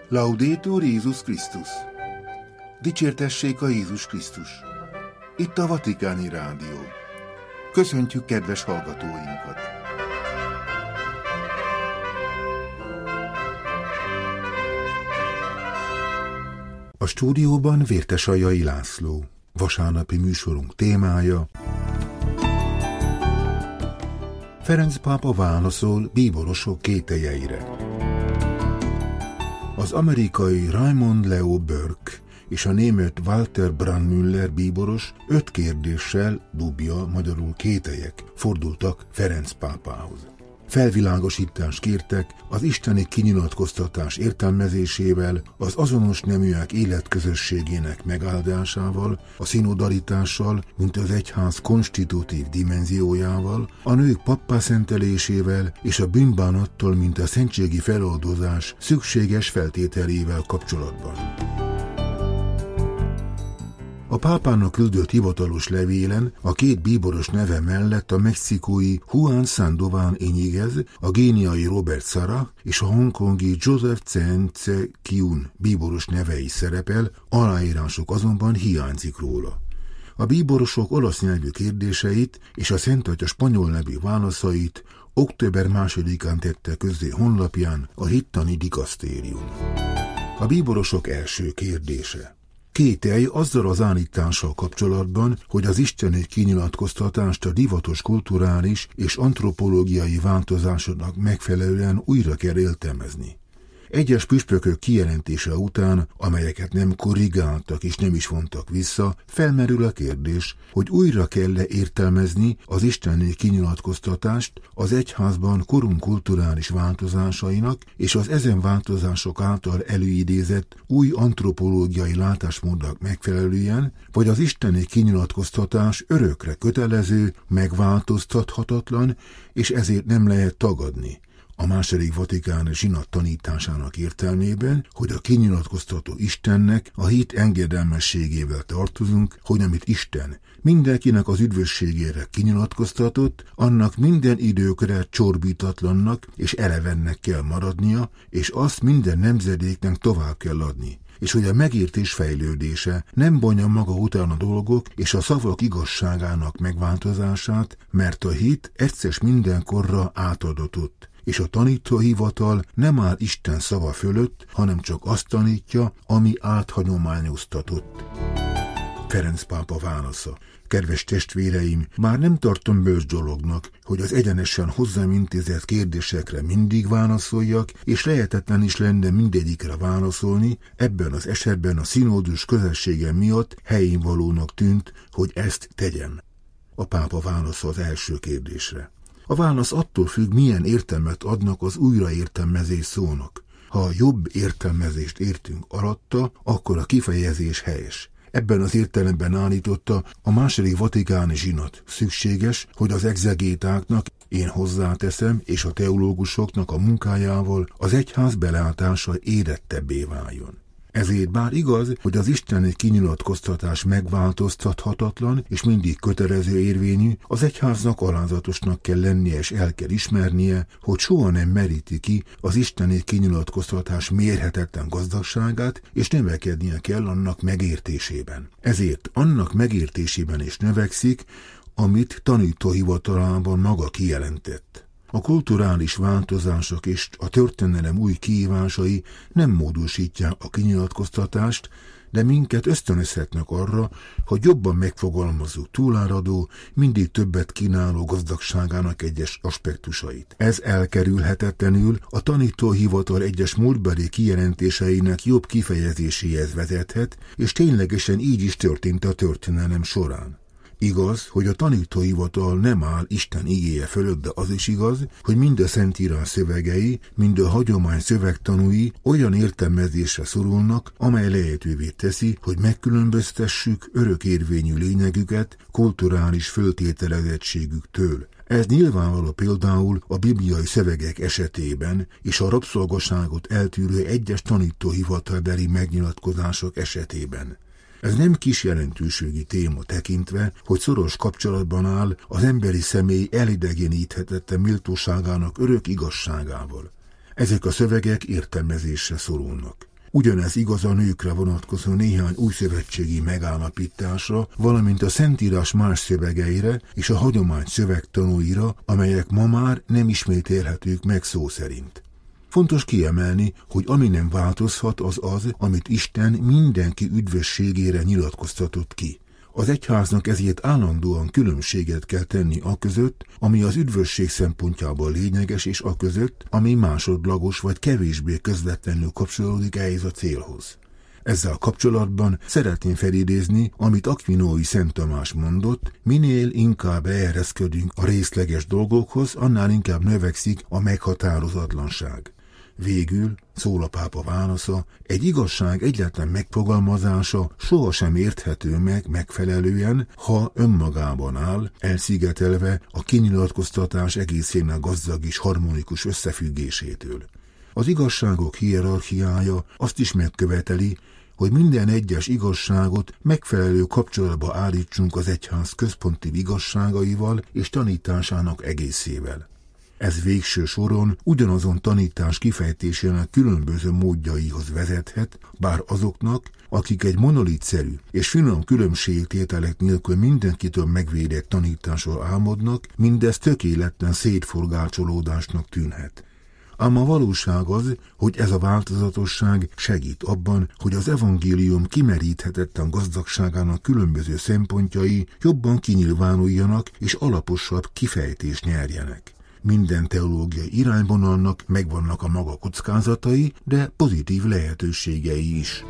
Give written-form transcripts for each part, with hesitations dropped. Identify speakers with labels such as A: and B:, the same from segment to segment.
A: Laudetur Jézus Krisztus! Dicsértessék a Jézus Krisztus! Itt a Vatikáni Rádió. Köszöntjük kedves hallgatóinkat! A stúdióban Vértesajai László. Vasárnapi műsorunk témája: Ferenc pápa válaszol bíborosok kételyeire. Az amerikai Raymond Leo Burke és a német Walter Brandmüller bíboros 5 kérdéssel, dubia, magyarul kételyek, fordultak Ferenc pápához. Felvilágosítást kértek az isteni kinyilatkoztatás értelmezésével, az azonos neműek életközösségének megáldásával, a szinodalitással, mint az egyház konstitutív dimenziójával, a nők pappá szentelésével és a bűnbánattól, mint a szentségi feloldozás szükséges feltételével kapcsolatban. A pápának küldött hivatalos levélen a 2 bíboros neve mellett a mexikói Juan Sandoval Iñiguez, a guineai Robert Sarah és a hongkongi Joseph Tsen Tse-Kyun bíboros nevei szerepel, aláírásuk azonban hiányzik róla. A bíborosok olasz nyelvű kérdéseit és a Szent Atya spanyol nevű válaszait október 2-án tette közzé honlapján a hittani dikasztérium. A bíborosok első kérdése: kételj azzal az állítással kapcsolatban, hogy az isteni kinyilatkoztatást a divatos kulturális és antropológiai változásoknak megfelelően újra kell értelmezni. Egyes püspökök kijelentése után, amelyeket nem korrigáltak és nem is vontak vissza, felmerül a kérdés, hogy újra kell-e értelmezni az isteni kinyilatkoztatást az egyházban korunk kulturális változásainak és az ezen változások által előidézett új antropológiai látásmódnak megfelelően, vagy az isteni kinyilatkoztatás örökre kötelező, megváltoztathatatlan, és ezért nem lehet tagadni. A II. Vatikáni zsinat tanításának értelmében, hogy a kinyilatkoztató Istennek a hit engedelmességével tartozunk, hogy amit Isten mindenkinek az üdvösségére kinyilatkoztatott, annak minden időkre csorbítatlannak és elevennek kell maradnia, és azt minden nemzedéknek tovább kell adni, és hogy a megértés fejlődése nem vonja maga után a dolgok és a szavak igazságának megváltozását, mert a hit egyszer mindenkorra átadatott, és a tanítóhivatal nem áll Isten szava fölött, hanem csak azt tanítja, ami áthagyományoztatott. Ferenc pápa válasza: kedves testvéreim, már nem tartom bölcs dolognak, hogy az egyenesen hozzám intézett kérdésekre mindig válaszoljak, és lehetetlen is lenne mindegyikre válaszolni, ebben az esetben a szinódus közössége miatt helyénvalónak tűnt, hogy ezt tegyem. A pápa válasza az első kérdésre: a válasz attól függ, milyen értelmet adnak az újraértelmezés szónak. Ha a jobb értelmezést értünk alatta, akkor a kifejezés helyes. Ebben az értelemben állította a II. Vatikáni zsinat szükséges, hogy az egzegétáknak, én hozzáteszem, és a teológusoknak a munkájával az egyház belátása érettebbé váljon. Ezért bár igaz, hogy az isteni kinyilatkoztatás megváltoztathatatlan és mindig kötelező érvényű, az egyháznak alázatosnak kell lennie és el kell ismernie, hogy soha nem meríti ki az isteni kinyilatkoztatás mérhetetlen gazdagságát, és növekednie kell annak megértésében. Ezért annak megértésében is növekszik, amit tanítóhivatalában maga kijelentett. A kulturális változások és a történelem új kihívásai nem módosítják a kinyilatkoztatást, de minket ösztönözhetnek arra, hogy jobban megfogalmazzuk túláradó, mindig többet kínáló gazdagságának egyes aspektusait. Ez elkerülhetetlenül a tanítóhivatal egyes múltbeli kijelentéseinek jobb kifejezéséhez vezethet, és ténylegesen így is történt a történelem során. Igaz, hogy a tanítóhivatal nem áll Isten igéje fölött, de az is igaz, hogy mind a Szentírás szövegei, mind a hagyomány szövegtanúi olyan értelmezésre szorulnak, amely lehetővé teszi, hogy megkülönböztessük örökérvényű lényegüket kulturális föltételezettségüktől. Ez nyilvánvaló például a bibliai szövegek esetében és a rabszolgaságot eltűrő egyes tanítóhivatalbeli megnyilatkozások esetében. Ez nem kis jelentőségi téma tekintve, hogy szoros kapcsolatban áll az emberi személy elidegeníthetetlen méltóságának örök igazságával. Ezek a szövegek értelmezésre szorulnak. Ugyanez igaz a nőkre vonatkozó néhány újszövetségi megállapításra, valamint a Szentírás más szövegeire és a hagyomány szövegtanúira, amelyek ma már nem ismételhetők meg szó szerint. Fontos kiemelni, hogy ami nem változhat, az az, amit Isten mindenki üdvösségére nyilatkoztatott ki. Az egyháznak ezért állandóan különbséget kell tenni aközött, ami az üdvösség szempontjából lényeges, és aközött, ami másodlagos vagy kevésbé közvetlenül kapcsolódik ehhez a célhoz. Ezzel kapcsolatban szeretném felidézni, amit Aquinói Szent Tamás mondott: minél inkább leereszkedünk a részleges dolgokhoz, annál inkább növekszik a meghatározatlanság. Végül, szól a pápa válasza, egy igazság egyetlen megfogalmazása sohasem érthető meg megfelelően, ha önmagában áll, elszigetelve a kinyilatkoztatás egészének gazdag és harmonikus összefüggésétől. Az igazságok hierarchiája azt is megköveteli, hogy minden egyes igazságot megfelelő kapcsolatba állítsunk az egyház központi igazságaival és tanításának egészével. Ez végső soron ugyanazon tanítás kifejtésének különböző módjaihoz vezethet, bár azoknak, akik egy monolitszerű és finom különbségtételek nélkül mindenkitől megvédett tanításról álmodnak, mindez tökéletlen szétforgácsolódásnak tűnhet. Ám a valóság az, hogy ez a változatosság segít abban, hogy az evangélium kimeríthetetlen gazdagságának különböző szempontjai jobban kinyilvánuljanak és alaposabb kifejtést nyerjenek. Minden teológiai irányvonalnak megvannak a maga kockázatai, de pozitív lehetőségei is.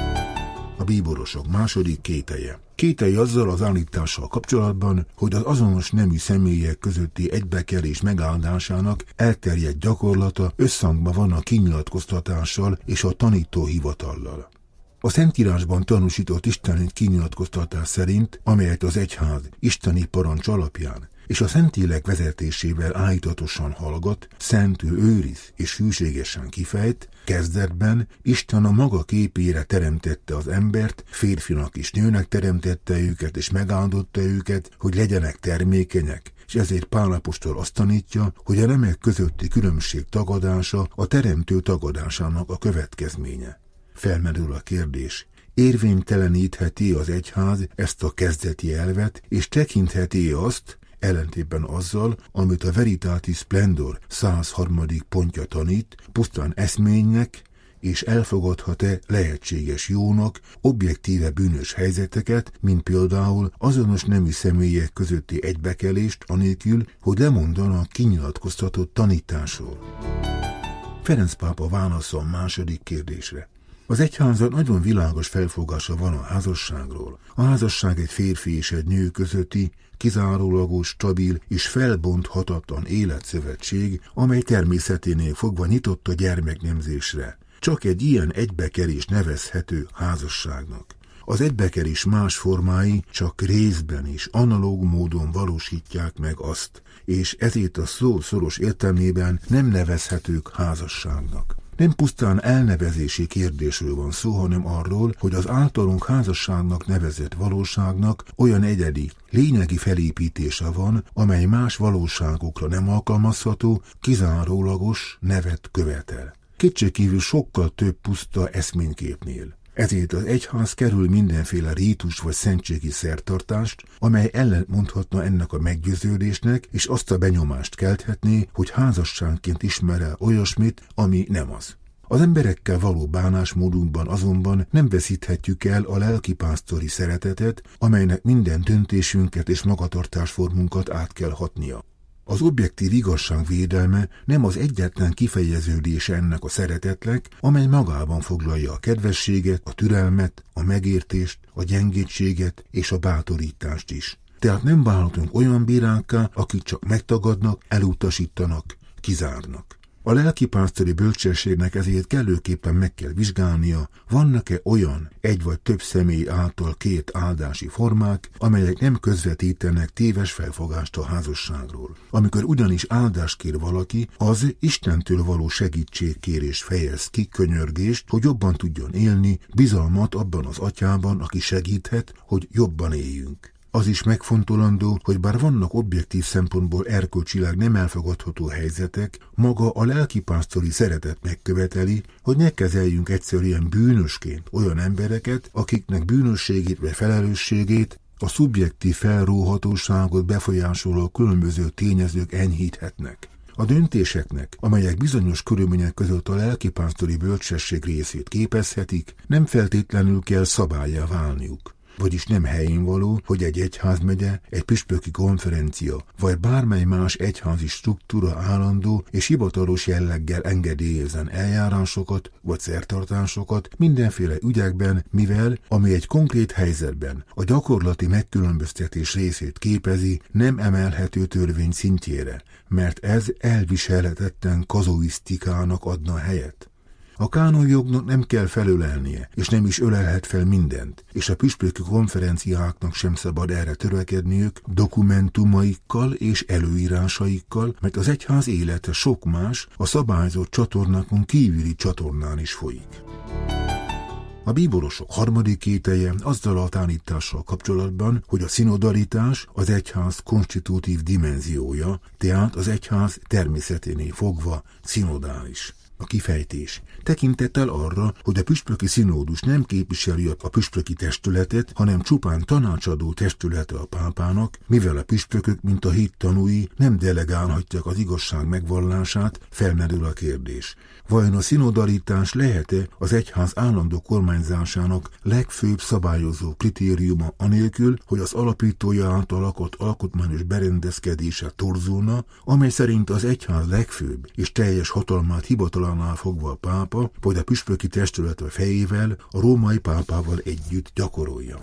A: A bíborosok második kételye. Kételj azzal az állítással kapcsolatban, hogy az azonos nemű személyek közötti egybekerés megáldásának elterjedt gyakorlata összhangban van a kinyilatkoztatással és a tanítóhivatallal. A Szentírásban tanúsított isteni kinyilatkoztatás szerint, amelyet az egyház isteni parancs alapján és a Szentlélek vezetésével állítatosan hallgat, szentül őriz és hűségesen kifejt, kezdetben Isten a maga képére teremtette az embert, férfinak és nőnek teremtette őket és megáldotta őket, hogy legyenek termékenyek, és ezért Pál apostol azt tanítja, hogy a nemek közötti különbség tagadása a teremtő tagadásának a következménye. Felmerül a kérdés: érvénytelenítheti az egyház ezt a kezdeti elvet, és tekintheti azt, ellentétben azzal, amit a Veritatis Splendor 103. pontja tanít, pusztán eszménynek, és elfogadhat-e lehetséges jónak objektíve bűnös helyzeteket, mint például azonos nemű személyek közötti egybekelést anélkül, hogy lemondana kinyilatkoztatott tanításról. Ferenc pápa válasza a második kérdésre. Az egyházat nagyon világos felfogása van a házasságról. A házasság egy férfi és egy nő közötti, kizárólagos, stabil és felbonthatatlan életszövetség, amely természeténél fogva nyitott a gyermeknemzésre. Csak egy ilyen egybekerés nevezhető házasságnak. Az egybekerés más formái csak részben és analóg módon valósítják meg azt, és ezért a szó szoros értelmében nem nevezhetők házasságnak. Nem pusztán elnevezési kérdésről van szó, hanem arról, hogy az általunk házasságnak nevezett valóságnak olyan egyedi, lényegi felépítése van, amely más valóságokra nem alkalmazható, kizárólagos nevet követel. Kétségkívül sokkal több puszta eszményképnél. Ezért az egyház kerül mindenféle rítus vagy szentségi szertartást, amely ellentmondhatna ennek a meggyőződésnek, és azt a benyomást kelthetné, hogy házasságként ismer el olyasmit, ami nem az. Az emberekkel való bánásmódunkban azonban nem veszíthetjük el a lelkipásztori szeretetet, amelynek minden döntésünket és magatartásformunkat át kell hatnia. Az objektív igazság védelme nem az egyetlen kifejeződése ennek a szeretetnek, amely magában foglalja a kedvességet, a türelmet, a megértést, a gyengétséget és a bátorítást is. Tehát nem válhatunk olyan bírákká, akik csak megtagadnak, elutasítanak, kizárnak. A lelkipásztori bölcsességnek ezért kellőképpen meg kell vizsgálnia, vannak-e olyan egy vagy több személy által két áldási formák, amelyek nem közvetítenek téves felfogást a házasságról. Amikor ugyanis áldást kér valaki, az Istentől való segítségkérés fejez ki, könyörgést, hogy jobban tudjon élni, bizalmat abban az atyában, aki segíthet, hogy jobban éljünk. Az is megfontolandó, hogy bár vannak objektív szempontból erkölcsileg nem elfogadható helyzetek, maga a lelkipásztori szeretet megköveteli, hogy ne kezeljünk egyszerűen bűnösként olyan embereket, akiknek bűnösségét vagy felelősségét a szubjektív felróhatóságot befolyásoló különböző tényezők enyhíthetnek. A döntéseknek, amelyek bizonyos körülmények között a lelkipásztori bölcsesség részét képezhetik, nem feltétlenül kell szabállyá válniuk. Vagyis nem helyénvaló, hogy egy egyházmegye, egy püspöki konferencia, vagy bármely más egyházi struktúra állandó és hivatalos jelleggel engedélyezzen eljárásokat vagy szertartásokat mindenféle ügyekben, mivel, ami egy konkrét helyzetben a gyakorlati megkülönböztetés részét képezi, nem emelhető törvény szintjére, mert ez elviselhetetlen kazuisztikának adna helyet. A kánonjognak nem kell felölelnie, és nem is ölelhet fel mindent, és a püspöki konferenciáknak sem szabad erre törekedniük dokumentumaikkal és előírásaikkal, mert az egyház élete sok más, a szabályzott csatornákon kívüli csatornán is folyik. A bíborosok harmadik kételje azzal a tanítással kapcsolatban, hogy a szinodalitás az egyház konstitutív dimenziója, tehát az egyház természeténél fogva szinodális. A kifejtés tekintettel arra, hogy a püspöki színódus nem képviseli a püspöki testületet, hanem csupán tanácsadó testülete a pápának, mivel a püspökök, mint a hit tanúi, nem delegálhatják az igazság megvallását, felmerül a kérdés. Vajon a szinodalitás lehet-e az egyház állandó kormányzásának legfőbb szabályozó kritériuma anélkül, hogy az alapítója által lakott alkotmányos berendezkedése torzulna, amely szerint az egyház legfőbb és teljes hatalmát hivatalánál fogva a pápa, vagy a püspöki testület fejével, a római pápával együtt gyakorolja.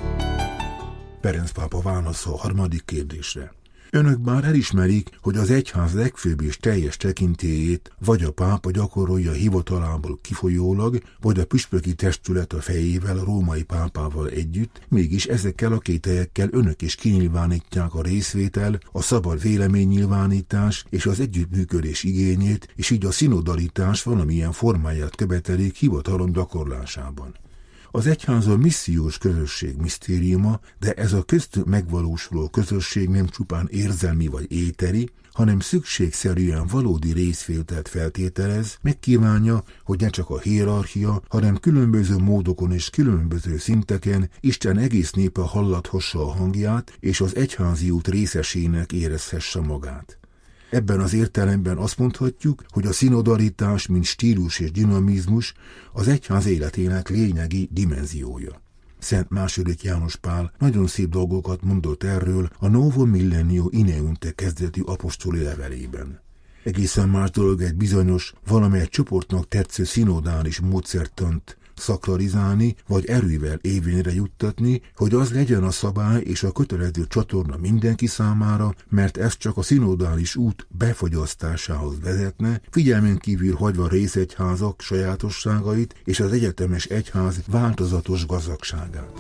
A: Ferenc pápa válasza a harmadik kérdésre. Önök bár elismerik, hogy az egyház legfőbb és teljes tekintélyét vagy a pápa gyakorolja hivatalából kifolyólag, vagy a püspöki testület a fejével a római pápával együtt, mégis ezekkel a kételyekkel önök is kinyilvánítják a részvétel, a szabad véleménynyilvánítás és az együttműködés igényét, és így a szinodalitás valamilyen formáját követelik hivatalom gyakorlásában. Az egyház a missziós közösség misztériuma, de ez a köztük megvalósuló közösség nem csupán érzelmi vagy éteri, hanem szükségszerűen valódi részvételt feltételez, megkívánja, hogy ne csak a hierarchia, hanem különböző módokon és különböző szinteken Isten egész népe hallathassa a hangját, és az egyházi út részesének érezhesse magát. Ebben az értelemben azt mondhatjuk, hogy a szinodalitás, mint stílus és dinamizmus az egyház életének lényegi dimenziója. Szent II. János Pál nagyon szép dolgokat mondott erről a Novum Millennio Ineunte kezdetű apostoli levelében. Egészen más dolog egy bizonyos, valamely csoportnak tetsző szinodális módszertant szakralizálni, vagy erővel érvényre juttatni, hogy az legyen a szabály és a kötelező csatorna mindenki számára, mert ez csak a szinodális út befogyasztásához vezetne, figyelmen kívül hagyva részegyházak sajátosságait és az egyetemes egyház változatos gazdagságát.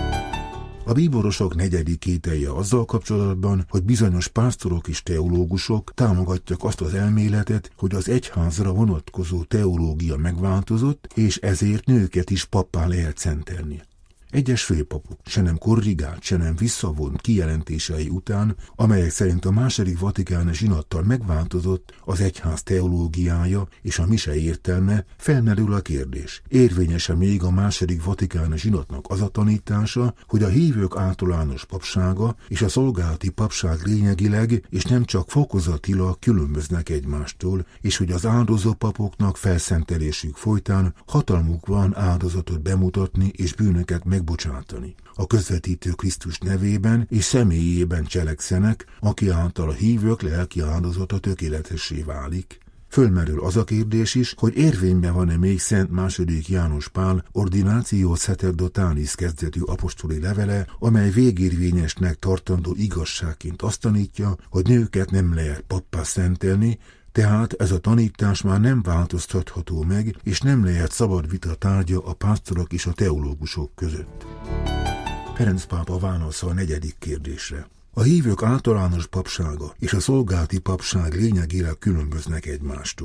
A: A bíborosok negyedik kételje azzal kapcsolatban, hogy bizonyos pásztorok és teológusok támogatják azt az elméletet, hogy az egyházra vonatkozó teológia megváltozott, és ezért nőket is pappá lehet szentelni. Egyes főpapok se nem korrigált, se nem visszavont kijelentései után, amelyek szerint a II. Vatikáni zsinattal megváltozott az egyház teológiája és a mise értelme, felmerül a kérdés. Érvényes-e még a II. Vatikáni zsinatnak az a tanítása, hogy a hívők általános papsága és a szolgálati papság lényegileg és nem csak fokozatilag különböznek egymástól, és hogy az áldozó papoknak felszentelésük folytán hatalmuk van áldozatot bemutatni és bűnöket megbocsátani. A közvetítő Krisztus nevében és személyében cselekszenek, aki által a hívők lelki áldozata tökéletessé válik. Fölmerül az a kérdés is, hogy érvényben van-e még Szent II. János Pál Ordinatio Sacerdotalis kezdetű apostoli levele, amely végérvényesnek tartandó igazságként azt tanítja, hogy nőket nem lehet pappá szentelni, tehát ez a tanítás már nem változtatható meg, és nem lehet szabad vita tárgya a pásztorok és a teológusok között. Ferenc pápa válasza a negyedik kérdésre. A hívők általános papsága és a szolgálati papság lényegileg különböznek egymástól.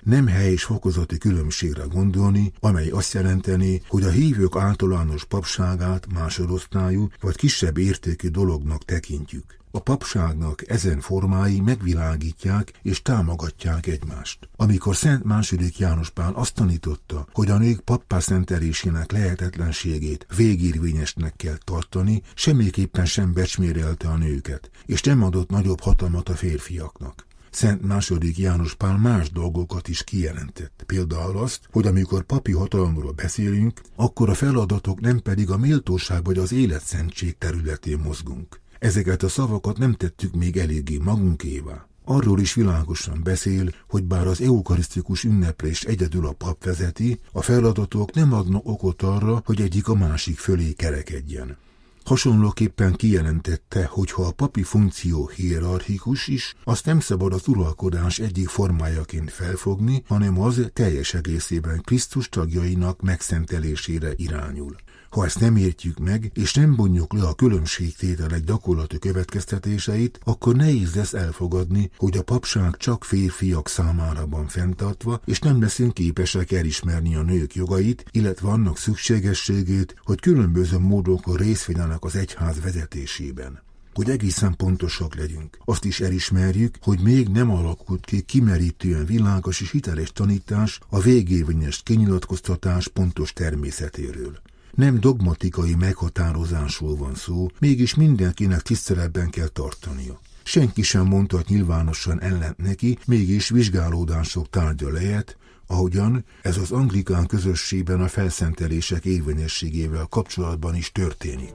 A: nem helyes fokozati különbségre gondolni, amely azt jelenteni, hogy a hívők általános papságát másodosztályú vagy kisebb értékű dolognak tekintjük. A papságnak ezen formái megvilágítják és támogatják egymást. Amikor Szent II. János Pál azt tanította, hogy a nők pappá szentelésének lehetetlenségét végérvényesnek kell tartani, semmiképpen sem becsmérelte a nőket, és nem adott nagyobb hatalmat a férfiaknak. Szent II. János Pál más dolgokat is kijelentett. Például azt, hogy amikor papi hatalomról beszélünk, akkor a feladatok nem pedig a méltóság vagy az életszentség területén mozgunk. Ezeket a szavakat nem tettük még eléggé magunkévá. Arról is világosan beszél, hogy bár az eukarisztikus ünneplést egyedül a pap vezeti, a feladatok nem adnak okot arra, hogy egyik a másik fölé kerekedjen. Hasonlóképpen kijelentette, hogy ha a papi funkció hierarchikus is, azt nem szabad az uralkodás egyik formájaként felfogni, hanem az teljes egészében Krisztus tagjainak megszentelésére irányul. Ha ezt nem értjük meg, és nem bonjuk le a különbségtételek gyakorlati következtetéseit, akkor nehéz lesz elfogadni, hogy a papság csak férfiak számára van fenntartva, és nem leszünk képesek elismerni a nők jogait, illetve annak szükségességét, hogy különböző módokon részt vegyenek az egyház vezetésében. Hogy egészen pontosak legyünk, azt is elismerjük, hogy még nem alakult ki kimerítően világos és hiteles tanítás a végérvényes kinyilatkoztatás pontos természetéről. Nem dogmatikai meghatározásról van szó, mégis mindenkinek tiszteletben kell tartania. Senki sem mondhat nyilvánosan ellent neki, mégis vizsgálódások tárgya lehet, ahogyan ez az anglikán közösségben a felszentelések érvényességével kapcsolatban is történik.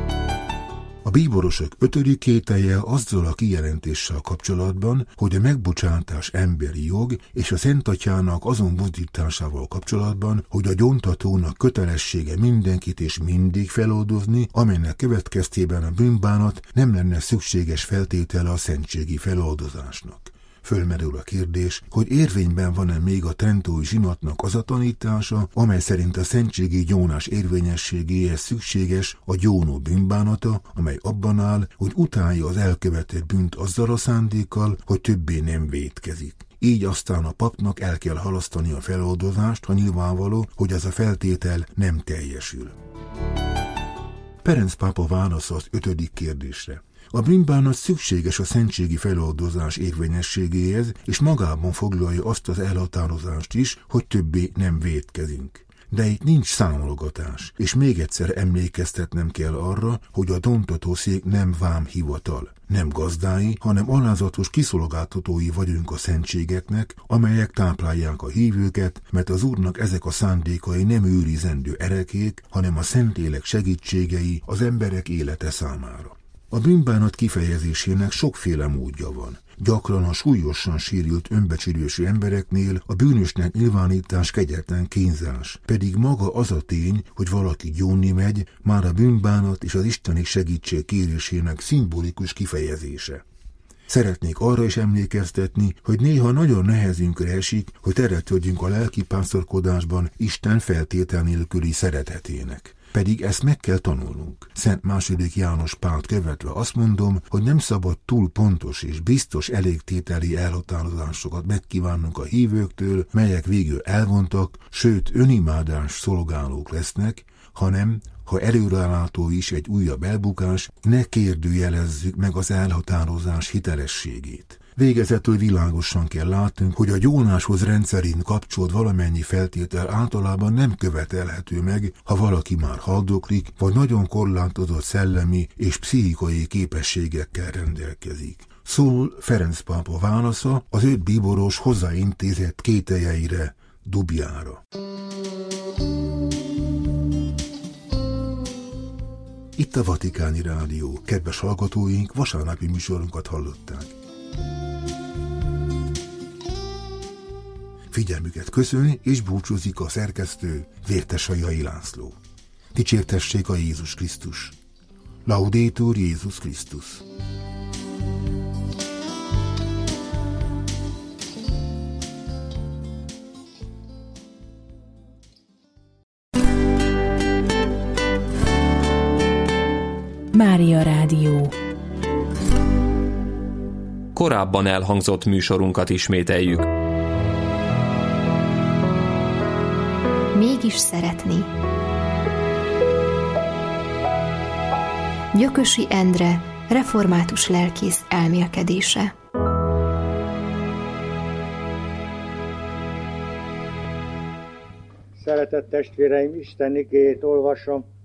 A: A bíborosok 5. kételje azzal a kijelentéssel kapcsolatban, hogy a megbocsátás emberi jog, és a Szent Atyának azon buzdításával kapcsolatban, hogy a gyóntatónak kötelessége mindenkit és mindig feloldozni, amelynek következtében a bűnbánat nem lenne szükséges feltétele a szentségi feloldozásnak. Fölmerül a kérdés, hogy érvényben van-e még a trentói zsinatnak az a tanítása, amely szerint a szentségi gyónás érvényességéhez szükséges a gyónó bűnbánata, amely abban áll, hogy utálja az elkövetett bűnt azzal a szándékkal, hogy többé nem vétkezik. Így aztán a papnak el kell halasztani a feloldozást, ha nyilvánvaló, hogy ez a feltétel nem teljesül. Ferenc pápa válasza az 5. kérdésre. A bűnbánat szükséges a szentségi feloldozás érvényességéhez, és magában foglalja azt az elhatározást is, hogy többé nem vétkezünk. De itt nincs számologatás, és még egyszer emlékeztetnem kell arra, hogy a döntatószék nem vámhivatal, nem gazdái, hanem alázatos kiszolgáltatói vagyunk a szentségeknek, amelyek táplálják a hívőket, mert az Úrnak ezek a szándékai nem őrizendő erekék, hanem a Szentlélek segítségei az emberek élete számára. A bűnbánat kifejezésének sokféle módja van. Gyakran a súlyosan sérült önbecsülésű embereknél a bűnösnek nyilvánítás kegyetlen kínzás, pedig maga az a tény, hogy valaki gyónni megy, már a bűnbánat és az isteni segítség kérésének szimbolikus kifejezése. Szeretnék arra is emlékeztetni, hogy néha nagyon nehezünkre esik, hogy teret adjunk a lelkipásztorkodásban Isten feltétel nélküli szeretetének. Pedig ezt meg kell tanulnunk. Szent II. János Pált követve azt mondom, hogy nem szabad túl pontos és biztos elégtételi elhatározásokat megkívánnunk a hívőktől, melyek végül elvontak, sőt önimádás szolgálók lesznek, hanem, ha előrelátó is egy újabb elbukás, ne kérdőjelezzük meg az elhatározás hitelességét. Végezetül világosan kell látnunk, hogy a gyónáshoz rendszerint kapcsolt valamennyi feltétel általában nem követelhető meg, ha valaki már haldoklik, vagy nagyon korlátozott szellemi és pszichikai képességekkel rendelkezik. Szól Ferenc pápa válasza az 5 bíboros hozzáintézett kételjeire, dubjára. Itt a Vatikáni Rádió. Kedves hallgatóink, vasárnapi műsorunkat hallották. Figyelmüket köszöni és búcsúzik a szerkesztő, Vértesai László. Dicsértessék a Jézus Krisztus. Laudetur Jézus Krisztus.
B: Mária Rádió.
C: Korábban elhangzott műsorunkat ismételjük. Mégis szeretni. Gyökösi Endre, református lelkész elmélkedése.
D: Szeretett testvéreim, Isten igéjét olvasom